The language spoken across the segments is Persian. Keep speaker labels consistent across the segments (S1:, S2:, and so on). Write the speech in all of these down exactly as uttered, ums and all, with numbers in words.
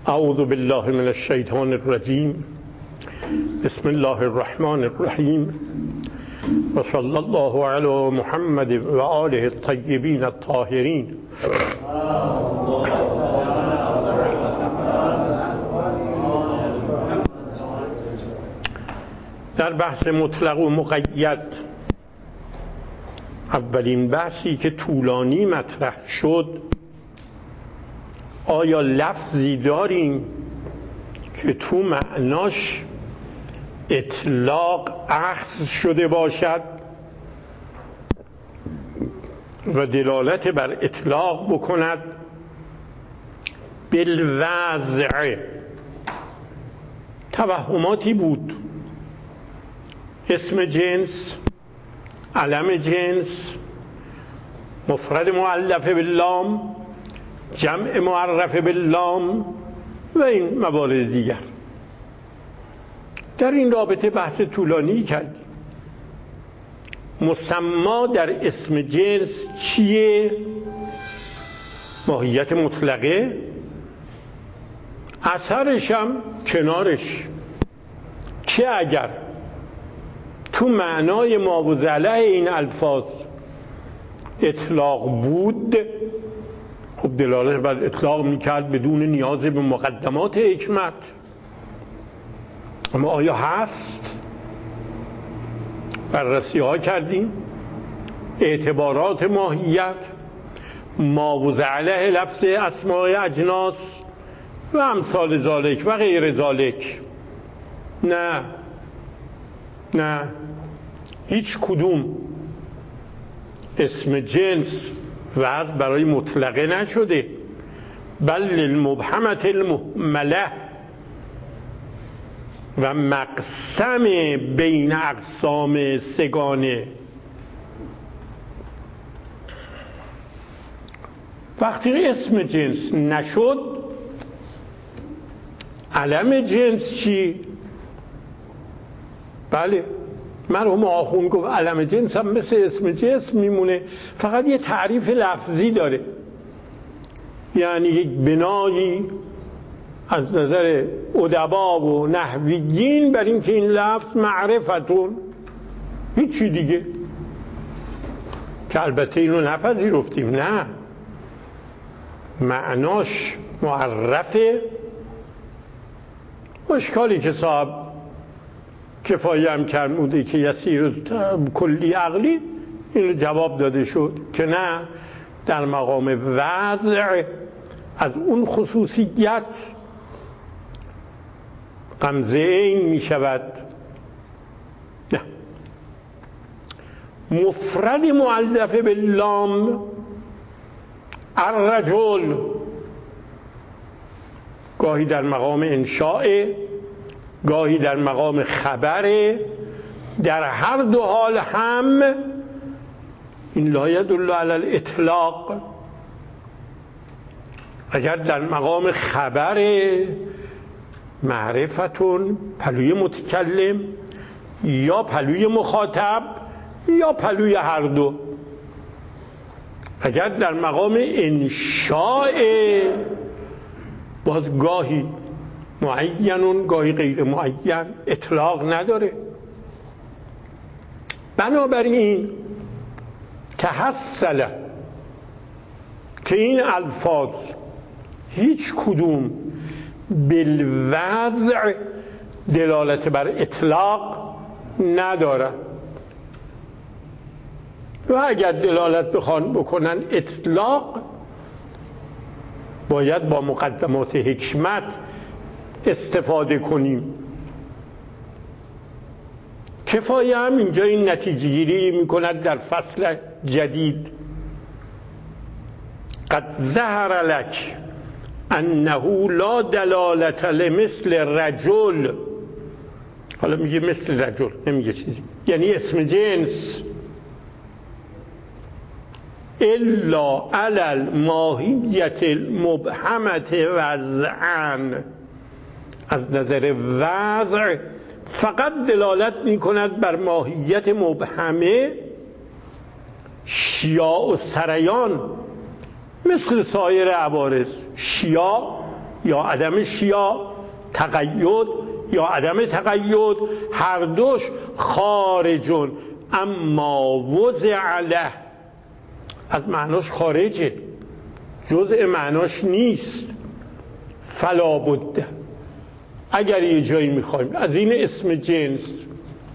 S1: اعوذ بالله من الشیطان الرجیم. بسم الله الرحمن الرحیم و صلی الله علی محمد و آله الطیبین الطاهرین. در بحث مطلق و مقید، اولین بحثی که طولانی مطرح شد، آیا لفظی داریم که تو معناش اطلاق اخذ شده باشد و دلالت بر اطلاق بکند؟ بالوضع توهماتی بود. اسم جنس، علم جنس، مفرد مؤلف باللام، جمع معرف باللام و این موارد دیگر. در این رابطه بحث طولانی کردیم. مسما در اسم جنس چیه؟ ماهیت مطلقه، اثرش هم کنارش. چه اگر تو معنای ماوزله این الفاظ اطلاق بود، خب دلالت بر اطلاق میکرد بدون نیاز به مقدمات حکمت. اما آیا هست؟ بررسی ها کردیم. اعتبارات ماهیت، ماوزله لفظ اسماء اجناس و امثال ذالک و غیر ذالک. نه نه هیچ کدوم اسم جنس وضع برای مطلقه نشده، بل المبهمت المهمله و مقسم بین اقسام سگانه. وقتی اسم جنس نشد، علم جنس چی؟ بله، مرحوم آخوند گفت علم جنس هم مثل اسم جنس میمونه، فقط یه تعریف لفظی داره. یعنی یک بنایی از نظر ادبا و نحویین بر این که این لفظ معرفتون، هیچی دیگه. که البته اینو نپذیرفتیم، نه، معناش معرفه. اشکالی که صاحب کفایه هم کرموده که یسیر کلی عقلی، اینو جواب داده شد که نه، در مقام وضع از اون خصوصیت غمزه این می شود. نه، مفرد مؤلف باللام الرجل گاهی در مقام انشاء، گاهی در مقام خبره. در هر دو حال هم این لا یدل علی الاطلاق. اگر در مقام خبره، معرفتون پلوی متکلم یا پلوی مخاطب یا پلوی هر دو. اگر در مقام انشاء، باز گاهی معینون گاهی غیر معین، اطلاق نداره. بنابراین تحصل که این الفاظ هیچ کدوم بالوضع دلالت بر اطلاق نداره و اگر دلالت بخوان بکنن اطلاق، باید با مقدمات حکمت استفاده کنیم. کفایه هم اینجا این نتیجه گیری می کند در فصل جدید. قد ظهر لک انه لا دلالت لمثل رجل. حالا میگه مثل رجل، نمیگه چیزی، یعنی اسم جنس، الا علی الماهیت المبهمت وضعا. از نظر وضع فقط دلالت می کند بر ماهیت مبهمه، شیاع و سریان، مثل سایر عوارض. شیاع یا عدمش یا تقید یا عدم تقید، هر دوش خارجون اما وضع له، از معناش خارجه، جزء معناش نیست. فلا بد، اگر یه جایی میخوایم از این اسم جنس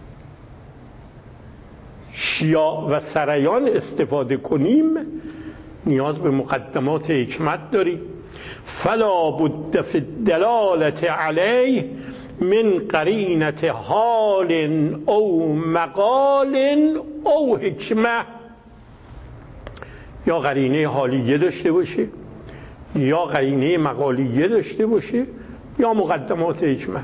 S1: شیاع و سریان استفاده کنیم نیاز به مقدمات حکمت داریم. فلا بد فی الدلالة علیه من قرینة حال او مقال او حکمه، یا قرینه حالیه داشته باشه یا قرینه مقالیه داشته باشه یا مقدمات حکمت.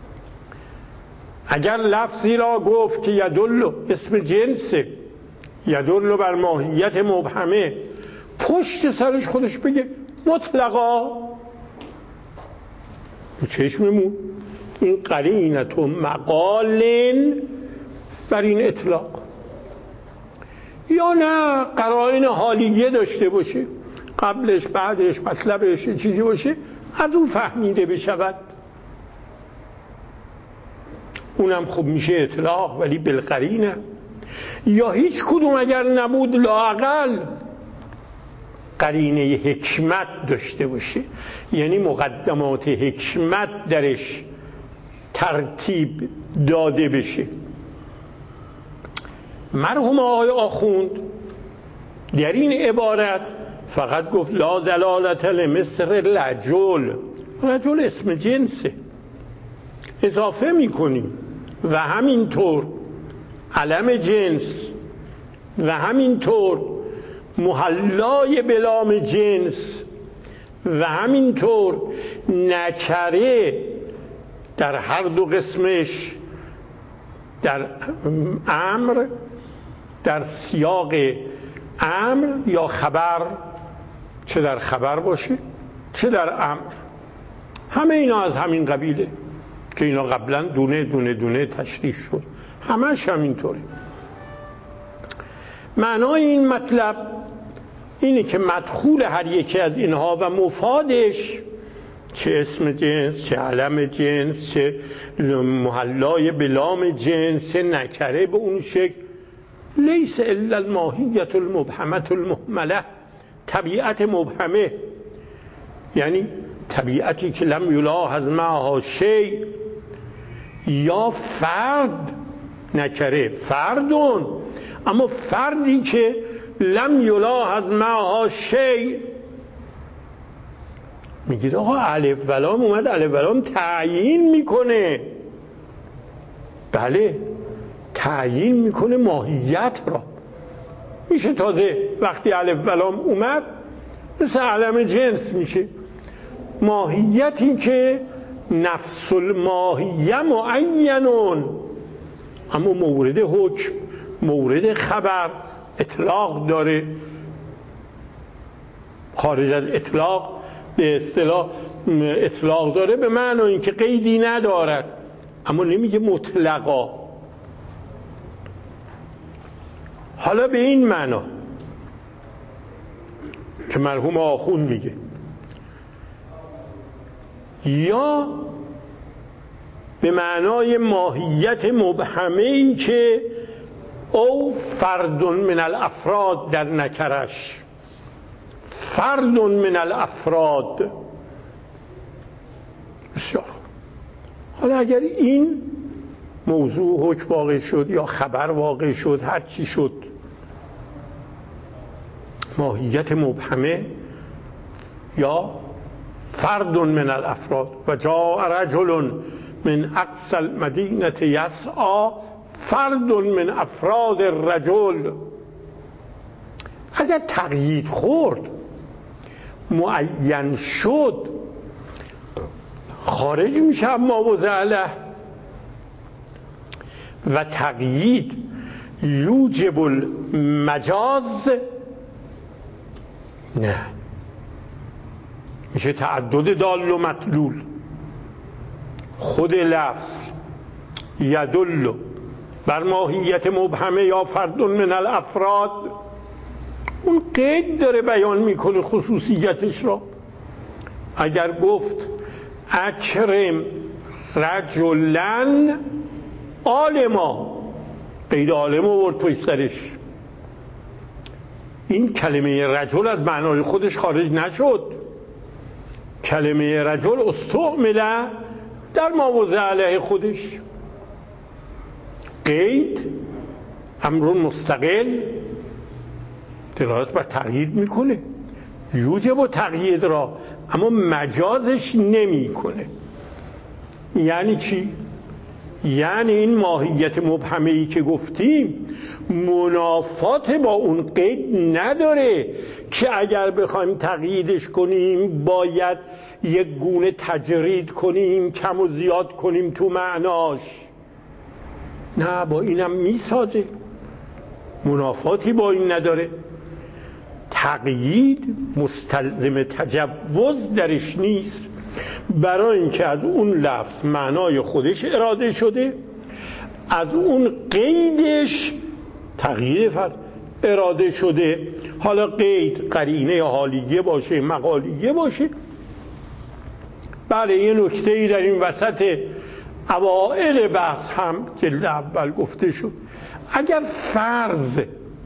S1: اگر لفظی را گفت که یدل، اسم جنسه، یدل بر ماهیت مبهمه، پشت سرش خودش بگه مطلقا رو چشممون این قرینت و مقالن بر این اطلاق، یا نه قرائن حالیه داشته باشه، قبلش بعدش مطلبش چیزی باشه از اون فهمیده بشود، اونم خب میشه اطلاق ولی بالقرینه. یا هیچ کدوم اگر نبود لااقل قرینه حکمت داشته باشه، یعنی مقدمات حکمت درش ترتیب داده بشه. مرحوم آقای آخوند در این عبارت فقط گفت لا دلالت لمصر رجل، رجل اسم جنسه، اضافه میکنیم و همینطور علم جنس و همینطور محلای بلام جنس و همینطور نکره در هر دو قسمش، در امر، در سیاق امر یا خبر، چه در خبر باشه چه در امر، همه اینا از همین قبیله که اینا قبلا دونه دونه دونه تشریح شد، همش همینطوره. معنای این مطلب اینه که مدخول هر یکی از اینها و مفادش، چه اسم جنس، چه علم جنس، چه محلای بلام جنس، چه نکره به اون شکل، لیس الا الماهیت المبهمت المهمله، طبیعت مبهمه، یعنی طبیعتی که لم یلاحظ معها شیء، یا فرد، نکره فردون، اما فردی که لم یلاحظ معها شیء. میگید آقا الف و لام اومد، الف و لام تعیین میکنه، بله تعیین میکنه ماهیت را. میشه تازه وقتی الف و لام اومد مثل علم جنس میشه، ماهیتی که نفس الماهیه معینون، اما مورد حکم، مورد خبر اطلاق داره، خارج از اطلاق به اصطلاح اطلاق داره به معنی اینکه قیدی ندارد، اما نمیگه مطلقا. حالا به این معنا که مرحوم آخون میگه، یا به معنای ماهیت مبهمه‌ای که او فرد من الافراد در نکرش، فرد من الافراد. بسیار. حالا اگر این موضوع حکم واقع شد یا خبر واقع شد، هر چی شد، ماهیت مبهمه یا فرد من الافراد، و جاء رجل من اقصى المدینه یسعی فرد من افراد الرجل، اگر تقیید خورد، معین شد، خارج میشه ما وضع له. و تقیید یوجب المجاز، نه، میشه تعدد دال و مدلول. خود لفظ یدل بر ماهیت مبهمه یا فرد من الافراد، اون قید داره بیان میکنه خصوصیتش را، اگر گفت اکرم رجلن عالما، قید عالم آورد پشت سرش، این کلمه رجل از معنای خودش خارج نشد. کلمه رجل استعمل در مواضع علیه خودش. قید امر مستقل دلالت بر تقیید میکنه، یوجب و تقیید را، اما مجازش نمیکنه. یعنی چی؟ یعنی این ماهیت مبهمه‌ای که گفتیم منافات با اون قید نداره که اگر بخوایم تقییدش کنیم باید یک گونه تجرید کنیم، کم و زیاد کنیم تو معناش. نه، با اینم میسازه، منافاتی با این نداره. تقیید مستلزم تجوز درش نیست، برای اینکه از اون لفظ معنای خودش اراده شده، از اون قیدش تغییر فرد اراده شده. حالا قید قرینه حالیه باشه، مقالیه باشه. بله، یه نکته‌ای در این وسط اوائل بحث هم جلد اول گفته شد. اگر فرض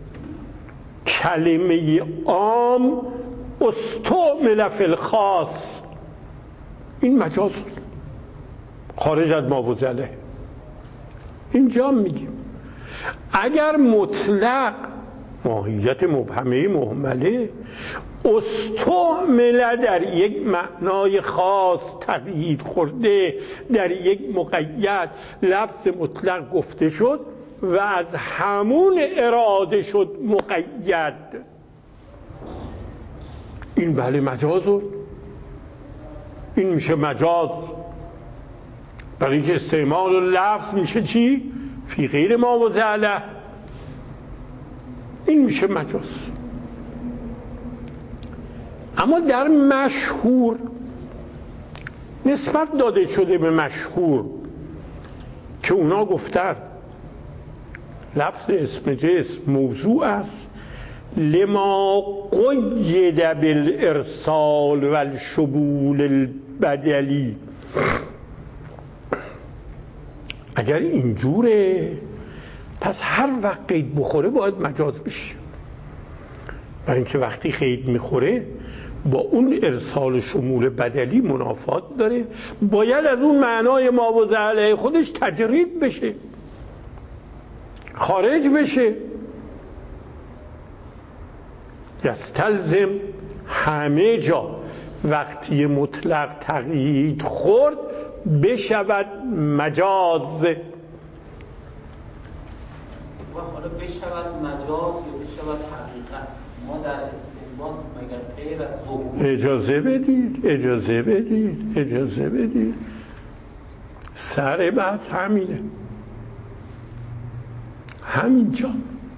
S1: کلمه عام استعمل فی الخاص، این مجاز خارج از ماوضع علیه، اینجا میگیم اگر مطلق ماهیت مبهمه مهمله استعمل در یک معنای خاص تقیید خورده، در یک مقید لفظ مطلق گفته شد و از همون اراده شد مقید، این بله مجازه، این میشه مجاز. برای اینکه استعمال لفظ میشه چی؟ فی غیر ماوضع علیه، این میشه مجاز. اما در مشهور نسبت داده شده به مشهور که اونا گفتن لفظ اسم جنس موضوع است لما قید بالارسال و الشمول البدلی. اگر اینجوره پس هر وقت قید بخوره باید مجاز بشه، برای اینکه وقتی قید میخوره با اون ارسال و شمول بدلی منافات داره، باید از اون معنای ماوضع علیه خودش تجرید بشه، خارج بشه. یستلزم همه جا وقتی مطلق تقیید خورد بشود مجاز.
S2: و حالا بشود مجاز یا بشود حقیقت، ما در استنباط مگر غیر از ظهور؟
S1: اجازه بدید اجازه بدید اجازه بدید سر بحث همینه، همینجا.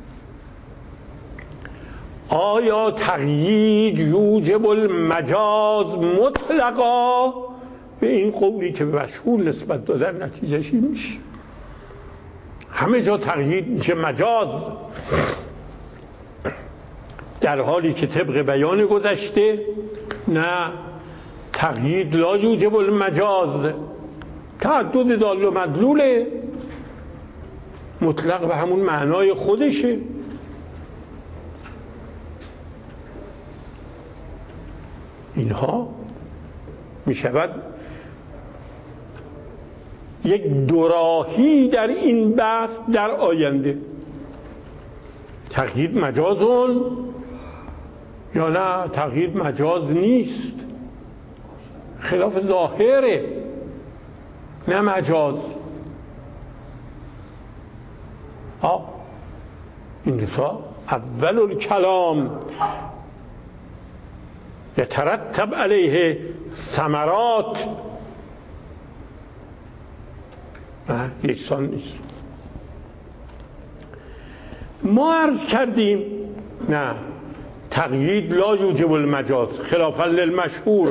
S1: آیا تقیید یوجب المجاز مطلقا؟ به این قولی که به مشهور نسبت دادن نتیجهش این میشه، همه جا تقیید میشه مجاز، در حالی که طبق بیان گذشته نه، تقیید لا یوجب المجاز، تعدد دال و مدلوله، مطلق به همون معنای خودشه. اینها می شود یک دوراهی در این بحث در آینده، تقیید مجازون یا نه تقیید مجاز نیست، خلاف ظاهره، نه مجاز. آه این دوتا اول الکلام یترتب علیه ثمرات، نه یکسان نیست. ما عرض کردیم نه، تقیید لا یوجب المجاز خلافا للمشهور،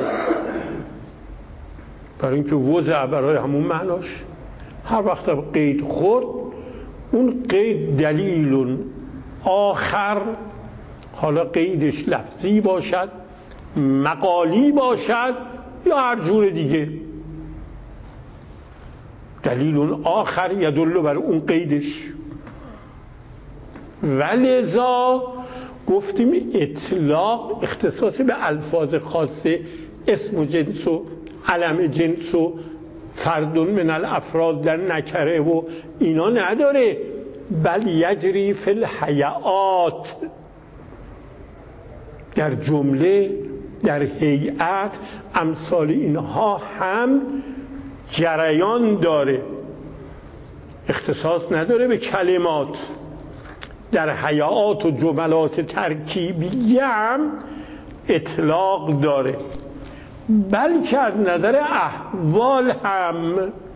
S1: برای اینکه وضع برای همون معناش هر وقت قید خورد اون قید دلیل آخر، حالا قیدش لفظی باشد مقالی باشد، یا هر جور دیگه. دلیل اون آخر یدل بر اون قیدش. ولذا گفتیم اطلاق اختصاصی به الفاظ خاصه، اسم و جنس و علم جنس و فرد من الافراد در نکره و اینا نداره، بل یجری فی الحیات، در جمله در هیئت امثال اینها هم جریان داره، اختصاص نداره به کلمات. در حیات و جملات ترکیبی هم اطلاق داره، بلکه از نظر احوال هم.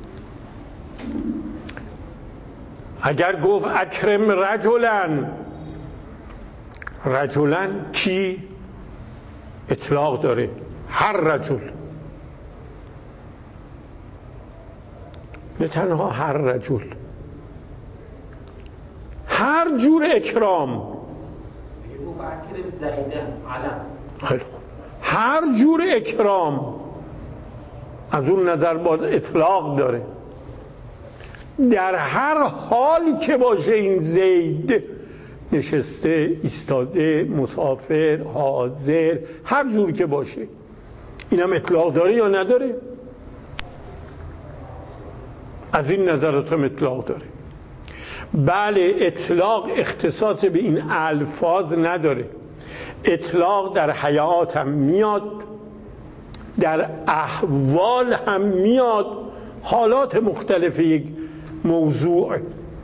S1: اگر گفت اکرم رجلن، رجلن کی؟ اطلاق داره، هر رجل، نه تنها هر رجل، هر جور اکرام. خیلی خوب، هر جور اکرام از اون نظر باز اطلاق داره. در هر حال که باشه این زید، نشسته، ایستاده، مسافر، حاضر، هر جور که باشه، اینم اطلاق داره یا نداره؟ از این نظرات هم اطلاق داره. بله، اطلاق اختصاص به این الفاظ نداره، اطلاق در حیات هم میاد، در احوال هم میاد، حالات مختلف یک موضوع،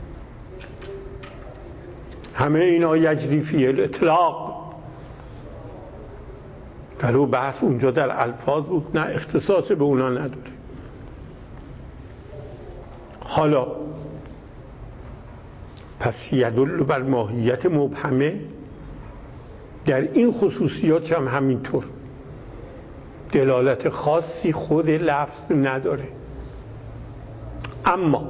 S1: همه اینا یجری فی الاطلاق. ولو بحث اونجا در الفاظ بود، نه اختصاص به اونا نداره. حالا پس یدل بر ماهیت مبهمه در این خصوصیات هم همینطور دلالت خاصی خود لفظ نداره. اما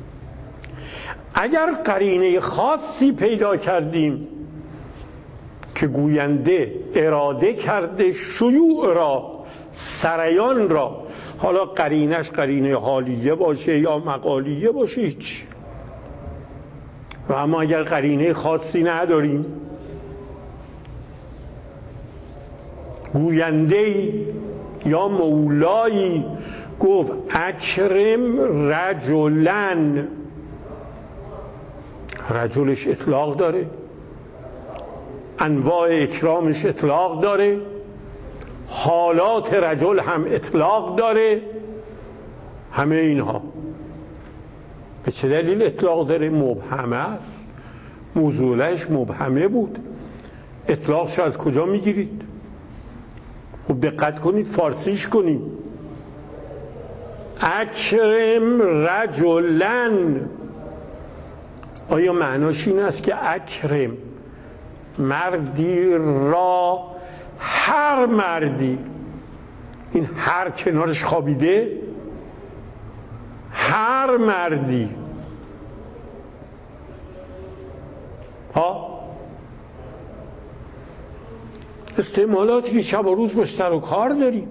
S1: اگر قرینه خاصی پیدا کردیم که گوینده اراده کرده شیوع را، سریان را، حالا قرینش قرینه حالیه باشه یا مقالیه باشه هیچ، و اما اگر قرینه خاصی نداریم، گوینده یا مولایی گفت اکرم رجلن، رجلش اطلاق داره، انواع اکرامش اطلاق داره، حالات رجل هم اطلاق داره. همه اینها به چه دلیل اطلاق داره؟ مبهمه است، موضوعش مبهمه بود. اطلاقش از کجا میگیرید؟ خب دقت کنید، فارسیش کنید. اکرم رجلن، آیا معناش این است که اکرم مردی را، هر مردی، این هر کنارش خوابیده، هر مردی، ها استعمالاتی که شب و روز باش سر و کار داریم،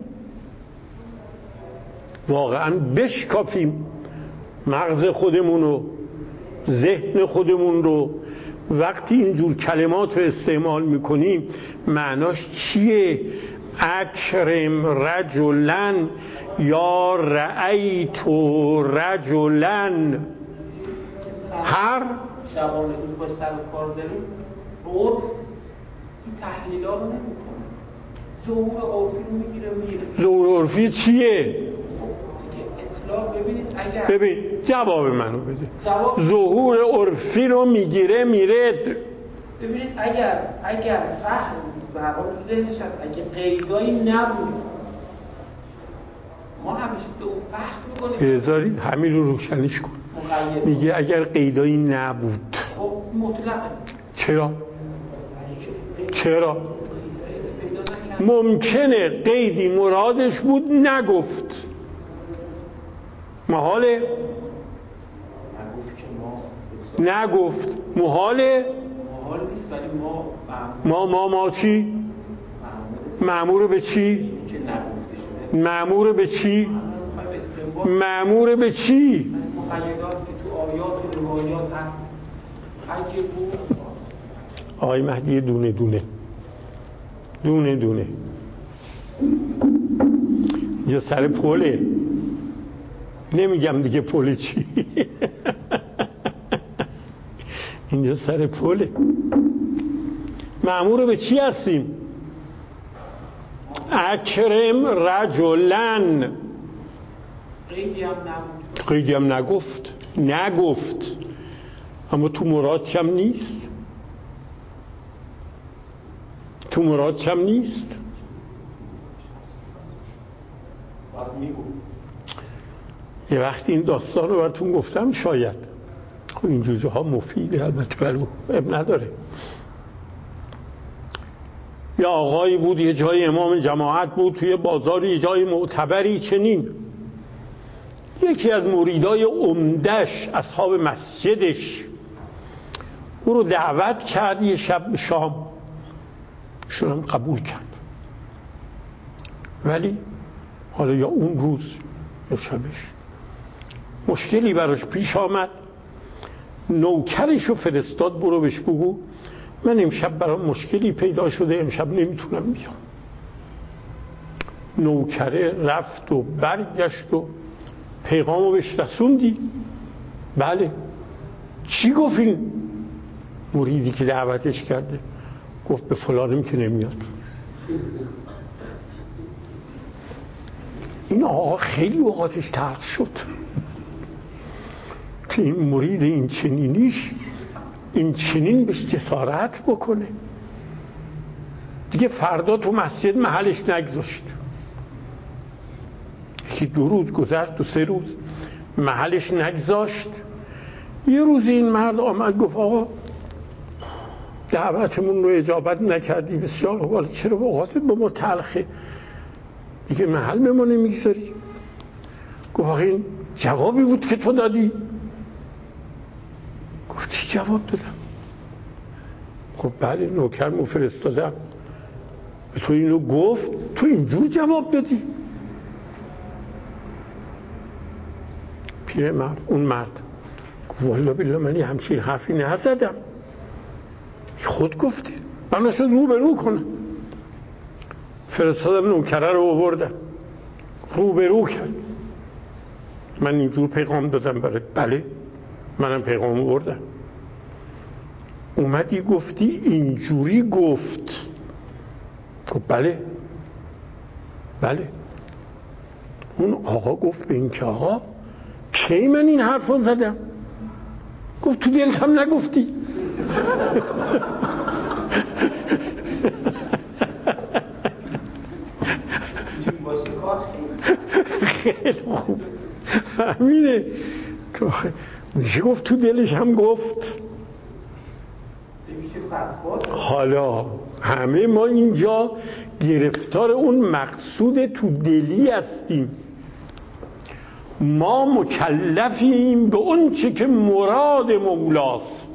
S1: واقعا بشکافیم مغز خودمون رو، ذهن خودمون رو، وقتی اینجور کلمات رو استعمال میکنیم معناش چیه؟ اکرم رجلن یا رأیت رجلن، هر
S2: شبانه روز باش سر و کار داریم، عرف این تحلیل ها رو نمیکنه، ظهور عرفی رو میگیره میره.
S1: ظهور عرفی چیه؟
S2: ببینید اگر
S1: ببین جواب منو بده. جواب ظهور عرفی رو میگیره میره.
S2: ببینید اگر اگر فهم به هر حال تو ذهنش هست، اگه قیدایی نبود ما همیشه به اون بحث میکنیم.
S1: بذارید همین رو روشنیش کن. میگه اگر قیدایی نبود.
S2: خب مطلقه.
S1: چرا؟ چرا؟ ممکنه قیدی مرادش بود نگفت. محاله؟ نگفت. محاله؟
S2: محال نیست، ولی ما
S1: ما ما ما چی؟ مأمور به چی؟
S2: که نگفته شده
S1: مأمور به چی؟ مأمور به چی؟
S2: مقیدات که تو آیات و روایات هست. اگه بود
S1: آقای مهدی دونه دونه دونه دونه اینجا سر پله، نمیگم دیگه پل چی. اینجا سر پله. مأمور به چی هستیم؟ اکرم رجلن.
S2: قیدی هم نبود،
S1: قیدی هم نگفت نگفت اما تو مرادش هم نیست، تو مرادش هم نیست. یه وقتی این داستان رو براتون گفتم شاید، خب این جوجه ها مفیده البته برو اب نداره. یه آقایی بود یه جای امام جماعت بود توی بازار یه جای معتبری، چنین یکی از مریدای عمدش اصحاب مسجدش او رو دعوت کرد یه شب شام، شون هم قبول کرد. ولی حالا یا اون روز یا شبش مشکلی براش پیش آمد، نوکرش رو فرستاد برو بهش بگو من امشب برام مشکلی پیدا شده، امشب نمیتونم بیام. نوکره رفت و برگشت و پیغامو بهش رسوندی؟ بله. چی گفت این مریدی که دعوتش کرده؟ گفت به فلانم که نمیاد. این آقا خیلی اوقاتش تلخ شد که این مرید این چنینیش این چنین بهش جسارت بکنه. دیگه فردا تو مسجد محلش نگذاشت. یکی دو روز گذشت، دو سه روز محلش نگذاشت. یه روز این مرد آمد گفت آقا دعوتمون رو اجابت نکردی، بسیار خوب، چرا به اوقاتت با ما تلخه، دیگه محل به ما نمیگذاری؟ گفت آقا این جوابی بود که تو دادی؟ گفت چی جواب دادم؟ گفت بله نوکرمو فرستادم به تو اینو گفت تو اینجور جواب دادی؟ پیر مرد اون مرد گفت والله بالله من یه همچین حرفی نزدم، خود گفته، من نشد رو به رو کنم. فرستادم نوکره رو آوردم رو به رو کرد، من اینجور پیغام دادم برای بله منم پیغام آوردم. اومدی گفتی اینجوری گفت؟ گفت بله بله. اون آقا گفت به این که آقا کی من این حرف رو زدم؟ گفت تو دلت هم نگفتی. خیلی خوب همینه، میشه گفت تو دلش هم گفت. حالا همه ما اینجا گرفتار اون مقصود تو دلی هستیم. ما مکلفیم به اون چه که مراد مولاست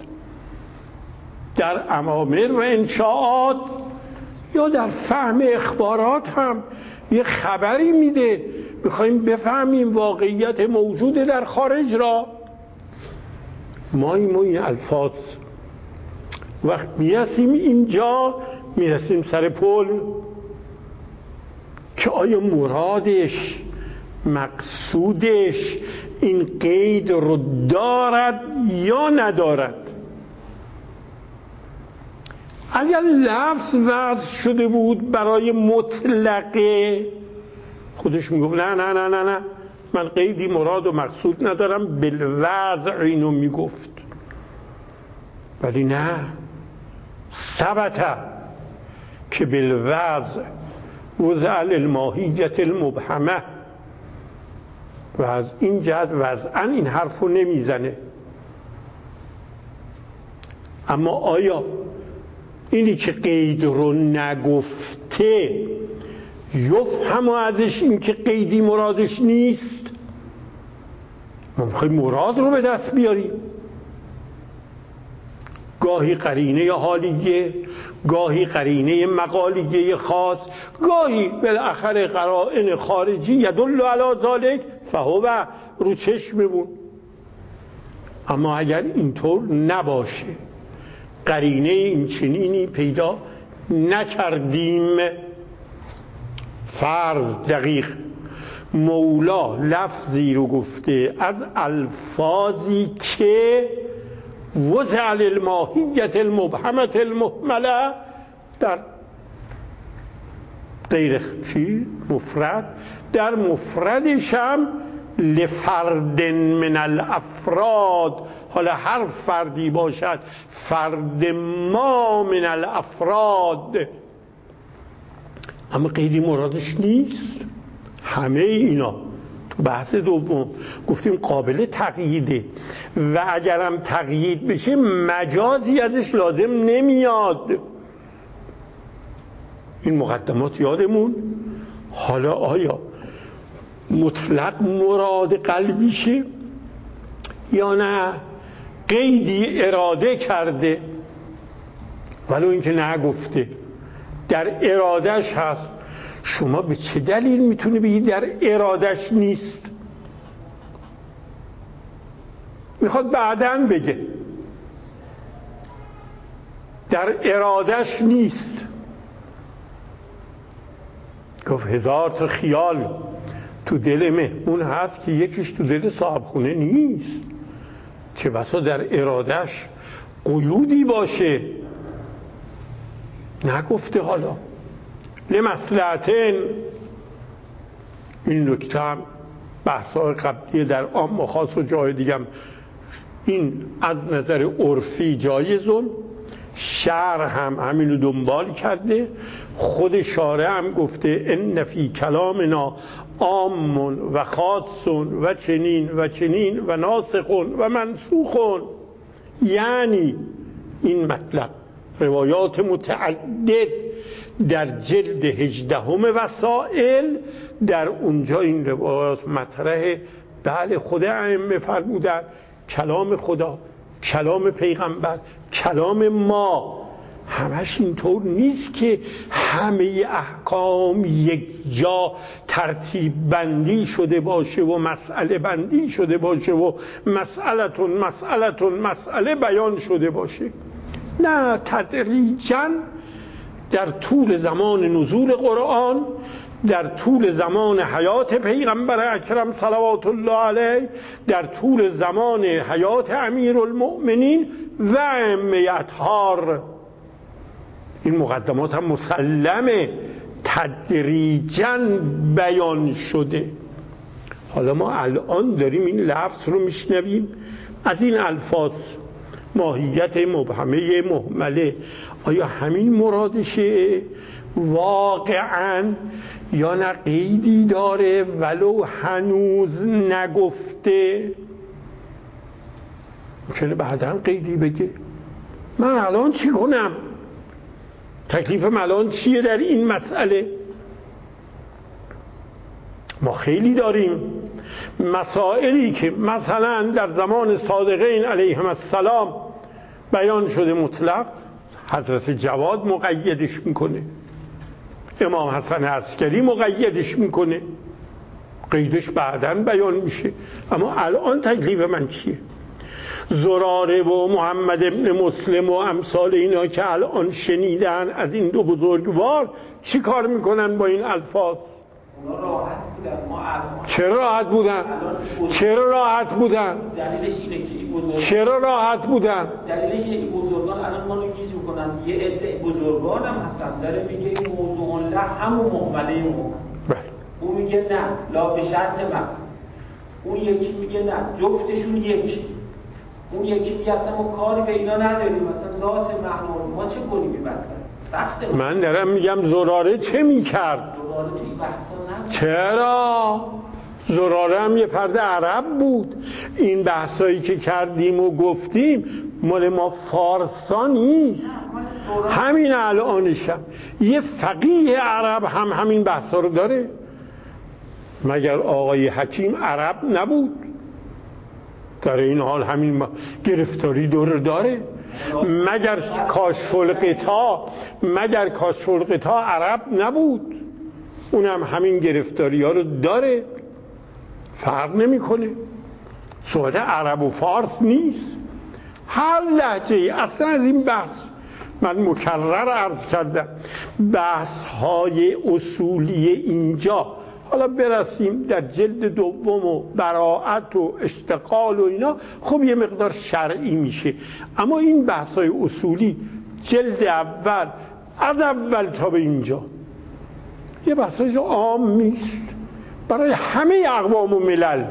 S1: در اوامر و انشاءات یا در فهم اخبارات. هم یه خبری میده میخوایم بفهمیم واقعیت موجود در خارج را. ما این, این الفاظ وقت میرسیم اینجا میرسیم سر پل که آیا مرادش مقصودش این قید رو دارد یا ندارد. اگر لفظ وضع شده بود برای مطلقه خودش میگفت نه نه نه نه نه من قیدی مراد و مقصود ندارم، بالوضع اینو میگفت. ولی نه، ثبت که بالوضع وضع للماهیت المبهمه و از این جهت وضعا این حرف رو نمیزنه. اما آیا اینی که قید رو نگفته یفهم ازش این که قیدی مرادش نیست؟ ما میخوایم مراد رو به دست بیاریم. گاهی قرینه یا حالیه، گاهی قرینه مقالیه خاص، گاهی بالاخره قرائن خارجی یدل علی ذالک فهو رو چشممون. اما اگر اینطور نباشه، قرینه این چنینی پیدا نکردیم، فرض دقیق مولا لفظی رو گفته از الفاظی که وضع للماهیت المبهمة المهمله در غیر چی؟ مفرد، در مفردش هم لفرد من الافراد، حالا هر فردی باشد، فرد ما من الافراد، اما غیری مرادش نیست. همه اینا تو بحث دوم گفتیم قابل تقییده و اگرم تقیید بشه مجازی ازش لازم نمیاد. این مقدمات یادمون. حالا آیا مطلق مراد قلبیشه یا نه قیدی اراده کرده؟ ولو اینکه نگفته در ارادش هست. شما به چه دلیل میتونی بگی در ارادش نیست؟ میخواد بعداً بگه در ارادش نیست. گفت هزار تا خیال تو دل مهمون هست که یکیش تو دل صاحب خونه نیست، چه بسا در ارادش قیودی باشه. نگفته. حالا لمصلحتین، این نکته هم بحث‌های قبلی در عام و خاص و جای دیگم این از نظر عرفی جایزون، شرع هم همینو دنبال کرده، خود شارع هم گفته ان فی کلامنا عام و خاص و چنین و چنین و ناسخ و منسوخ. یعنی این مطلب روایات متعدد در جلد هجدهم وسائل، در اونجا این روایات مطرحه. بله خود ائمه فرمودن کلام خدا، کلام پیغمبر، کلام ما، همش اینطور نیست که همه احکام یک جا ترتیب بندی شده باشه و مسئله بندی شده باشه و مسئلتون مسئلتون مسئله بیان شده باشه. نه، تدریجاً در طول زمان نزول قرآن، در طول زمان حیات پیغمبر اکرم صلوات الله علیه، در طول زمان حیات امیرالمؤمنین و ائمه اطهار، این مقدمات هم مسلمه تدریجاً بیان شده. حالا ما الان داریم این لفظ رو میشنویم از این الفاظ، ماهیت مبهمه مهمله، آیا همین مرادشه واقعاً یا نه قیدی داره ولو هنوز نگفته؟ ممکنه بعداً قیدی بگه. من الان چی کنم؟ تکلیفم الان چیه در این مسئله؟ ما خیلی داریم مسائلی که مثلا در زمان صادقین علیهم السلام بیان شده مطلق، حضرت جواد مقیدش میکنه، امام حسن عسکری مقیدش میکنه، قیدش بعداً بیان میشه. اما الان تکلیف من چیه؟ زراره و محمد ابن مسلم و امثال اینا که الان شنیدن از این دو بزرگوار چی کار میکنن با این الفاظ؟
S2: اونا راحت بودن. ما الان
S1: چرا راحت بودن؟ چرا راحت بودن؟
S2: دلیلش اینه که این بزرگان
S1: چرا راحت بودن؟
S2: دلیلش اینه که بزرگان الان ما رو گیج میکنن. یه عده بزرگان هم هستن داره میگه این موضوع له همون مهمله اون.
S1: بله.
S2: اون میگه نه لا به شرط مقصد. اون یکی میگه نه جفتشون یکی. اون یکی میگه اصلا ما کاری به اینا نداریم، مثلا ذات معنی ما چه کنیم این بحثا سخته.
S1: من دارم میگم زراره چه میکرد؟
S2: زراره تو این بحثا نه.
S1: چرا؟ زراره هم یه فرد عرب بود. این بحثایی که کردیم و گفتیم مال ما فارسا نیست، همین الانشم یه فقیه عرب هم همین بحثا رو داره. مگر آقای حکیم عرب نبود؟ در این حال همین گرفتاری دور داره. مگر کاشف الغطا مگر کاشف الغطا عرب نبود؟ اونم همین گرفتاری ها رو داره، فرق نمیکنه. صحبت عرب و فارس نیست، هر لهجه. اصلا از این بحث من مکرر عرض کردم، بحث های اصولی اینجا، حالا برسیم در جلد دوم و براءت و اشتغال و اینا، خب یه مقدار شرعی میشه. اما این بحث های اصولی جلد اول از اول تا به اینجا یه بحث های عام نیست برای همه اقوام و ملل.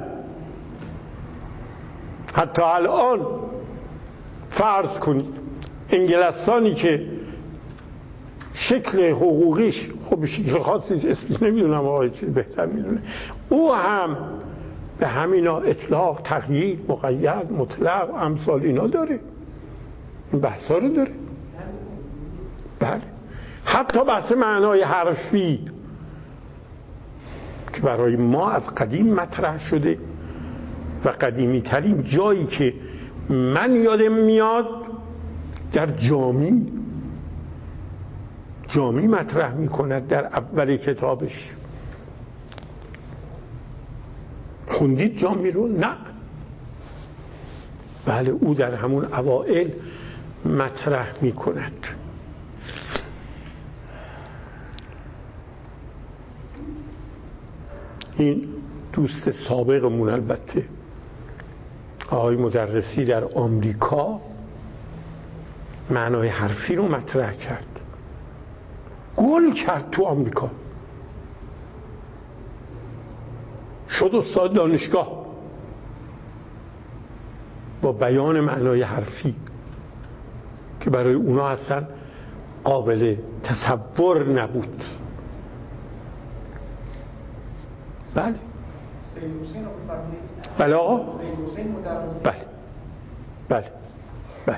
S1: حتی الان فرض کنید انگلستانی که شکل حقوقیش خب شکل خاصی اسمش نمیدونم، آقای چیز بهتر میدونه، او هم به همینا اطلاق، تقیید، مقید، مطلق، امثال اینا داره، این بحثا رو داره. بله، حتی بحث معنای حرفی که برای ما از قدیم مطرح شده و قدیمی ترین جایی که من یادم میاد در جامی جامی مطرح میکند در اول کتابش. خوندید جامی رو؟ نه. بله، او در همون اوائل مطرح میکند. این دوست سابقمون البته آقای مدرسی در آمریکا معنای حرفی رو مطرح کرد، گل کرد تو آمریکا، شد استاد دانشگاه با بیان معنای حرفی که برای اونا اصلا قابل تصور نبود. بله بله آقا، بله بله بله.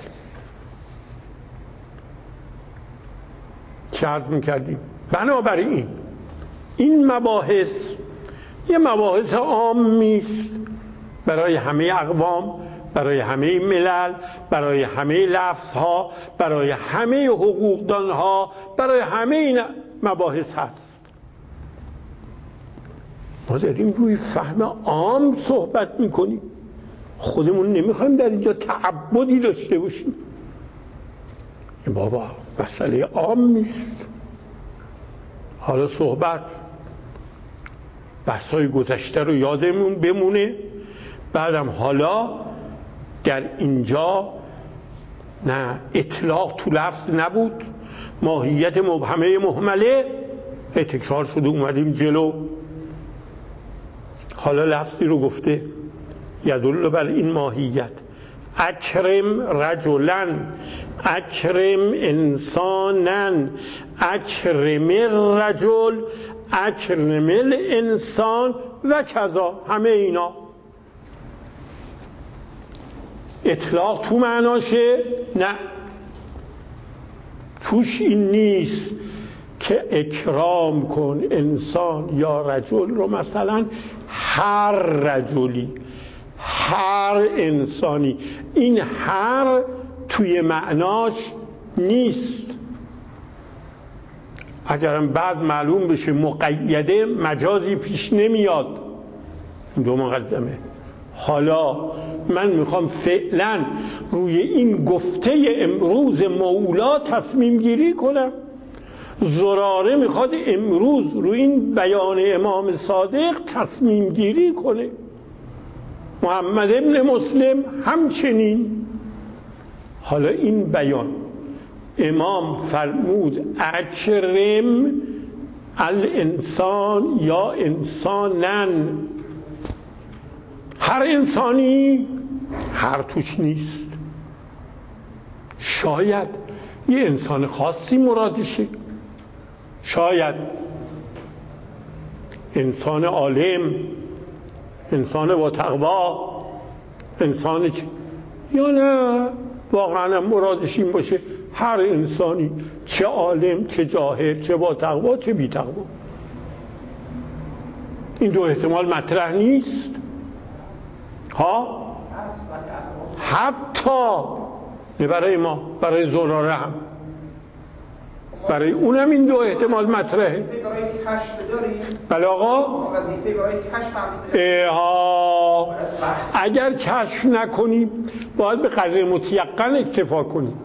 S1: چه عرض میکردیم؟ بنابراین این مباحث یه مباحث عامی است برای همه اقوام، برای همه ملل، برای همه لفظها، برای همه حقوقدانها، برای همه این مباحث هست. ما داریم روی فهم عام صحبت میکنیم، خودمون نمیخوایم در اینجا تعبدی داشته باشیم. این بابا مسئله عام نیست. حالا صحبت بحث‌های گذشته رو یادمون بمونه، بعدم حالا در اینجا نه اطلاق تو لفظ نبود، ماهیت مبهمه مهمله تکرار شده، اومدیم جلو، حالا لفظی رو گفته یدل بر این ماهیت. اکرم رجلن، اکرم انسانن، اکرم الرجل، اکرم الانسان و کذا. همه اینا اطلاق تو معناشه؟ نه، توش این نیست که اکرام کن انسان یا رجل رو، مثلا هر رجلی، هر انسانی. این هر توی معناش نیست. اگرم بعد معلوم بشه مقیده، مجازی پیش نمیاد. دو مقدمه. حالا من میخوام فعلا روی این گفته امروز مولا تصمیم گیری کنم. زراره میخواد امروز روی این بیان امام صادق تصمیم گیری کنه، محمد ابن مسلم همچنین. حالا این بیان امام فرمود اکرم الانسان یا انسانن، هر انسانی، هر توش نیست. شاید یه انسان خاصی مرادشه، شاید انسان عالم، انسان با تقوا، انسان چه؟ یا نه واقعا مرادش این باشه هر انسانی، چه عالم، چه جاهل، چه با تقوا، چه بی تقوا. این دو احتمال مطرح نیست ها. حتی نه برای ما، برای زراره هم، برای اونم این دو احتمال مطرحه.
S2: برای کشف داریم؟
S1: بله آقا.
S2: وظیفه برای کشف هم
S1: ها اگر کشف نکنیم باید به قدر متیقن اکتفا کنیم.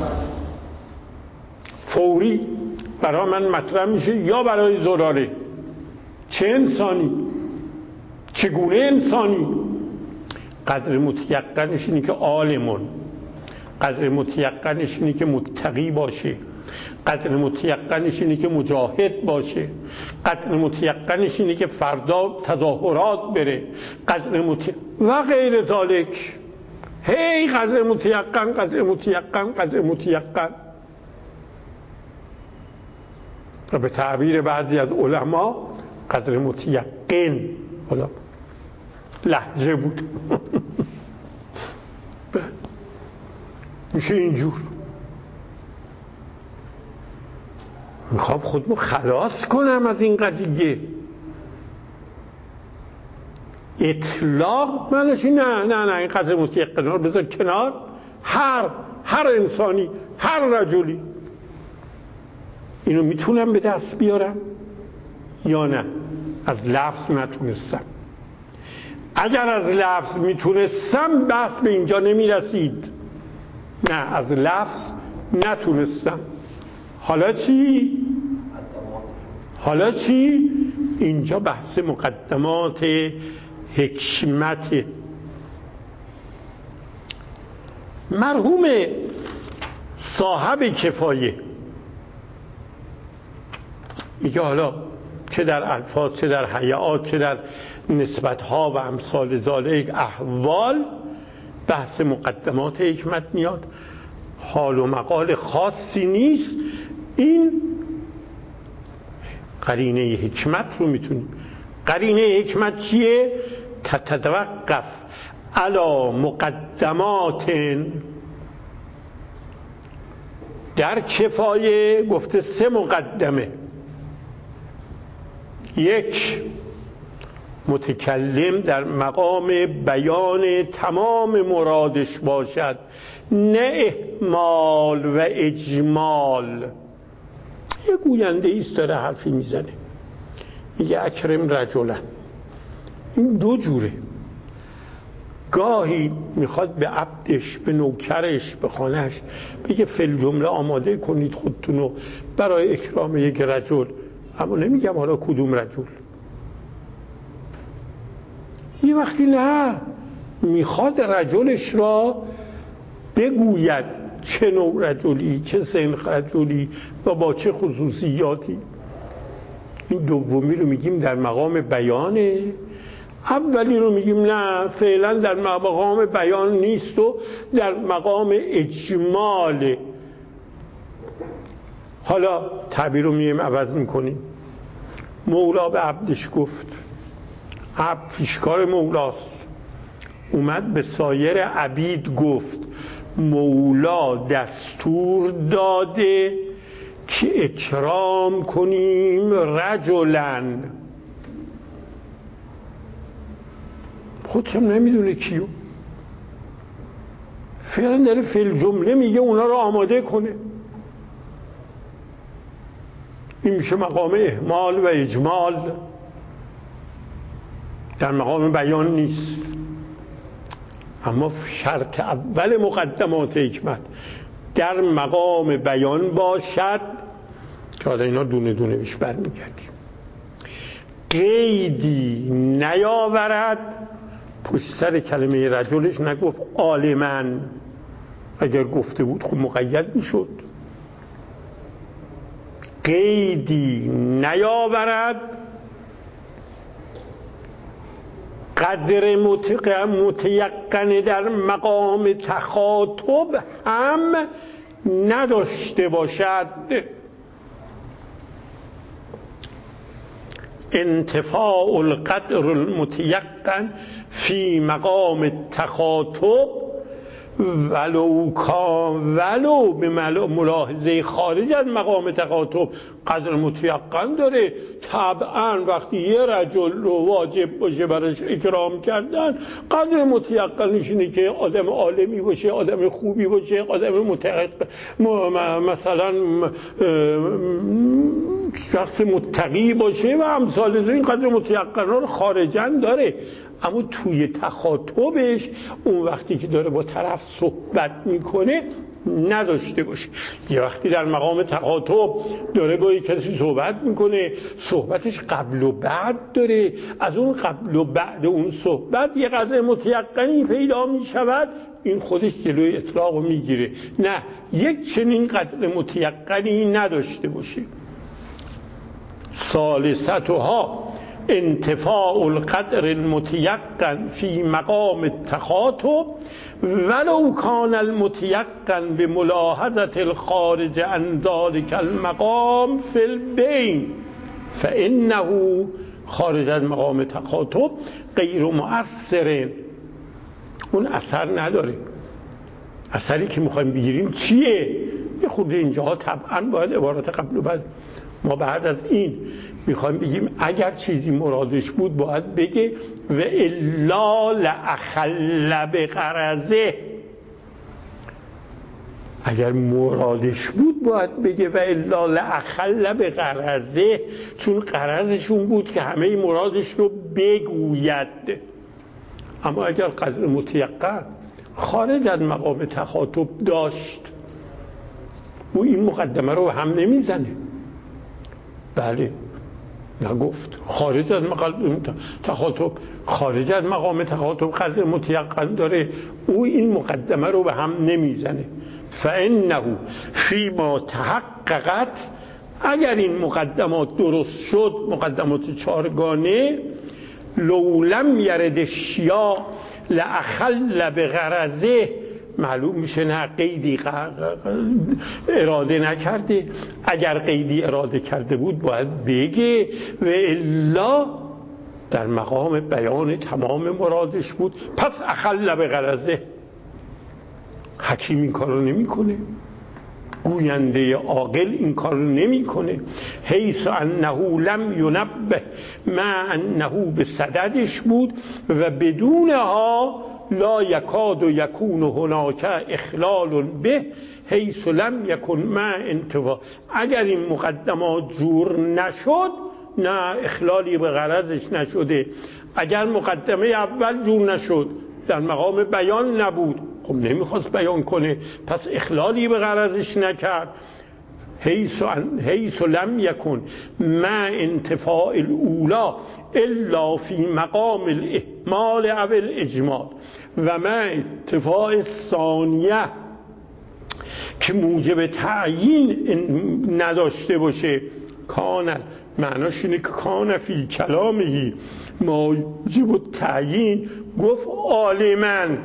S1: فوری برای من مطرح میشه یا برای زراره. چه انسانی؟ چگونه انسانی؟ قدر متیقنش اینه که عالمون، قدر متیقنش اینه که متقی باشه، قدر متیقنش اینه که مجاهد باشه، قدر متیقنش اینه که فردا تظاهرات بره، قدر متیقن و غیر ذالک. هی قدر متیقن، قدر متیقن، قدر متیقن. و به تعبیر بعضی از علما قدر متیقن، حالا لهجه بود میشه اینجور. میخوام خودمو خلاص کنم از این قضیه. اطلاق معنیش نه نه نه این قدر متیقن رو بذار کنار. هر هر انسانی، هر رجلی اینو میتونم به دست بیارم یا نه؟ از لفظ نتونستم. اگر از لفظ میتونستم بحث به اینجا نمیرسید. نه از لفظ نتونستم. حالا چی؟ حالا چی؟ اینجا بحث مقدمات حکمت. مرحوم صاحب کفایه میگه حالا چه در الفاظ، چه در هیئات، چه در نسبت‌ها و امثال ذالک احوال بحث مقدمات حکمت میاد. حال و مقال خاصی نیست. این قرینه حکمت رو میتونیم. قرینه حکمت چیه؟ تتوقف علی مقدمات. در کفایه گفته سه مقدمه. یک، متکلم در مقام بیان تمام مرادش باشد، نه اهمال و اجمال. یه گوینده ایست داره حرفی میزنه میگه اکرم رجلا. این دو جوره. گاهی میخواد به عبدش، به نوکرش، به خانهش بگه فل جمله آماده کنید خودتونو برای اکرام یک رجل، اما نمیگم حالا کدوم رجل. یه وقتی نه، میخواد رجلش را بگوید چه نوع رجلی، چه سنخ رجلی و با چه خصوصیاتی. این دومی رو میگیم در مقام بیانه، اولی رو میگیم نه فعلا در مقام بیان نیست و در مقام اجماله. حالا تعبیر رو میگیم عوض میکنیم. مولا به عبدش گفت، عبد پیشکار مولاست، اومد به سایر عبید گفت مولا دستور داده که اکرام کنیم رجلن. خودشم نمیدونه کیو، فعلا داره فعل جمله میگه اونا رو آماده کنه. این میشه مقام اهمال و اجمال، در مقام بیان نیست. اما شرط اول مقدمات حکمت در مقام بیان باشد که حالا اینا دونه دونه بیش برمیگردیم. قیدی نیاورد، پشت سر کلمه رجلش نگفت عالمن. اگر گفته بود خب مقید میشد. قیدی نیاورد، قدر متیقن در مقام تخاطب هم نداشته باشد. انتفاع القدر المتیقن فی مقام تخاطب ولو کان ولو به ملاحظه خارج از مقام تخاطب قدر متیقن داره. طبعا وقتی یه رجل رو واجب باشه براش اکرام کردن، قدر متیقنش اینه که آدم عالمی باشه، آدم خوبی باشه، آدم متقی، مثلا شخص متقی باشه و امثال این قدر متیقن رو خارجاً داره. اما توی تخاطبش اون وقتی که داره با طرف صحبت میکنه نداشته باشه. یه وقتی در مقام تخاطب داره با کسی صحبت میکنه، صحبتش قبل و بعد داره، از اون قبل و بعد اون صحبت یه قدر متیقنی پیدا میشود، این خودش جلوی اطلاق رو میگیره. نه، یک چنین قدر متیقنی نداشته باشه. ثالثتها انتفاع القدر المتيقن في مقام التخاطب ولو كان المتيقن بملاحظة الخارج عن ذلك المقام في البين فإنه خارج از مقام تخاطب غیر مؤثر. اون اثر نداره. اثری که میخوایم بگیریم چیه؟ یه خود اینجاها طبعا باید عبارات قبل و بعد. ما بعد از این میخوایم بگیم اگر چیزی مرادش بود باید بگه و الا لاخل بغرضه. اگر مرادش بود باید بگه و الا لاخل بغرضه، چون غرضشون بود که همه مرادش رو بگوید. اما اگر قدر متیقن خارج از مقام تخاطب داشت، او این مقدمه رو هم نمیزنه. بله، نگفت خارج از مقام تخاطب، خارج از مقام تخاطب قدر متیقن داره، او این مقدمه رو به هم نمیزنه. فانه فیما تحققت، اگر این مقدمات درست شد، مقدمات چارگانه، لو لم یرد الشیاء لاخل بغرضه، معلوم میشه نه قیدی اراده نکرده. اگر قیدی اراده کرده بود باید بگه و الا در مقام بیان تمام مرادش بود، پس اخل بغرضه. حکیم این کارو نمیکنه، گوینده عاقل این کارو نمیکنه. حیث انه لم ینبه مع انه به صددش بود و بدونها لا یکاد و یکون هناک اخلال به حیث لم یکن مع انتفاع. اگر این مقدمات جور نشد، نه اخلالی به غرضش نشده. اگر مقدمه اول جور نشد، در مقام بیان نبود، خب نمیخواست بیان کنه، پس اخلالی به غرضش نکرد. حیث, حیث لم یکن مع انتفاع الاولا الا فی مقام الاهمال او الاجمال و مع انتفاع الثانیه که موجب تعیین نداشته باشه. کان معناش اینه که کان فی کلامه موجب تعیین، گفت عالماً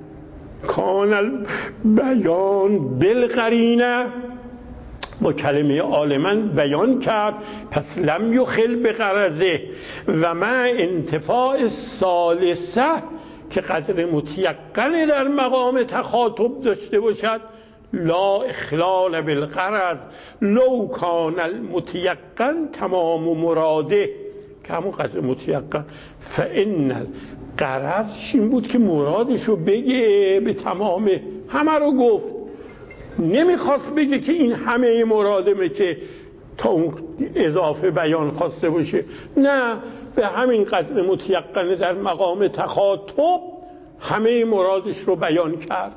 S1: کان بیان بالقرینه، با کلمه عالماً بیان کرد، پس لم یخل بغرضه. و مع انتفاع الثالثه که قدر متیقن در مقام تخاطب داشته باشد، لا اخلال بالغرض لو کان المتیقن تمام مراده، که همون قدر متیقن. فان الغرض این بود که مرادشو بگه به تمام، همه رو گفت، نمیخواست بگه که این همه مرادمه که تا اون اضافه بیان خواسته باشه. نه، به همین قدر متیقن در مقام تخاطب همه مرادش رو بیان کرد.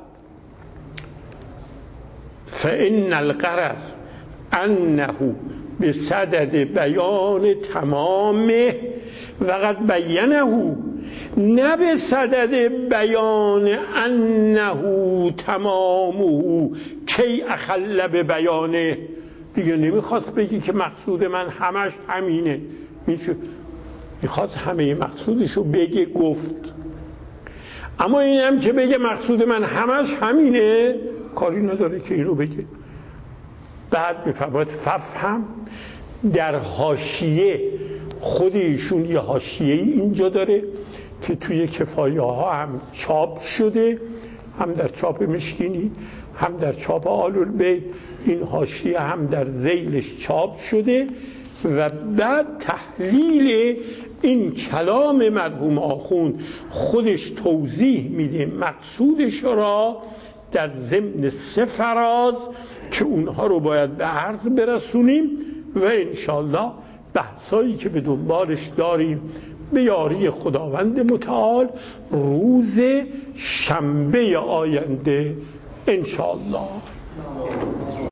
S1: فإن الغرض انه بصدد بیان تمامه وقد بینه، نه به صدد بیان انه تمامه کی اخل به بیانه. دیگه نمیخواست بگی که مقصود من همش همینه، میخواست همه مقصودشو بگه، گفت. اما این هم که بگه مقصود من همش همینه، کاری نداره که اینو بگه. بعد میفرماید ففهم، در حاشیه خود ایشون یه حاشیه اینجا داره که توی کفایه ها هم چاپ شده، هم در چاپ مشکینی هم در چاپ آل‌البیت، این حاشیه هم در ذیلش چاپ شده و بعد تحلیل این کلام مرحوم آخوند خودش توضیح میده مقصودش را در ضمن سه فراز که اونها رو باید به عرض برسونیم و انشالله بحثایی که به دنبالش داریم به یاری خداوند متعال روز شنبه آینده انشالله.